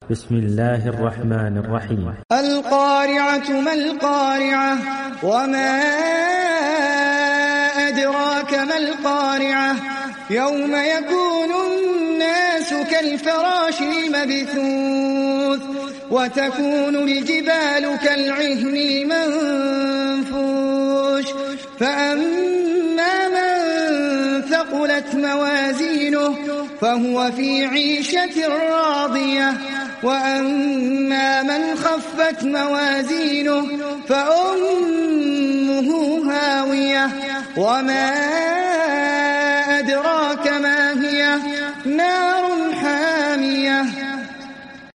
بسم الله الرحمن الرحيم. القارعة ما القارعة وما أدراك ما القارعة يوم يكون الناس كالفراش المبثوث وتكون الجبال كالعهن المنفوش فأما من ثقلت موازينه فهو في عيشة راضية وأما من خفت موازينه فأمه هاوية وما